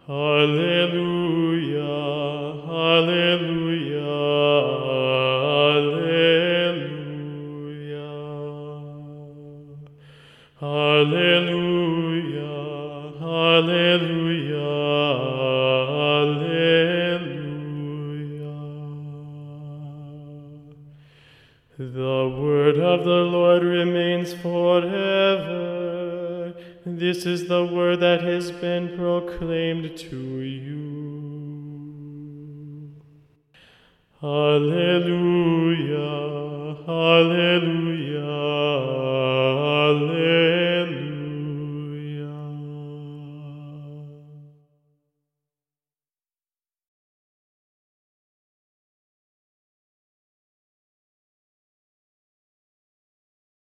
Hallelujah, hallelujah, hallelujah. Hallelujah, hallelujah, hallelujah. The word of the Lord remains forever. This is the word that has been proclaimed to you. Hallelujah, hallelujah.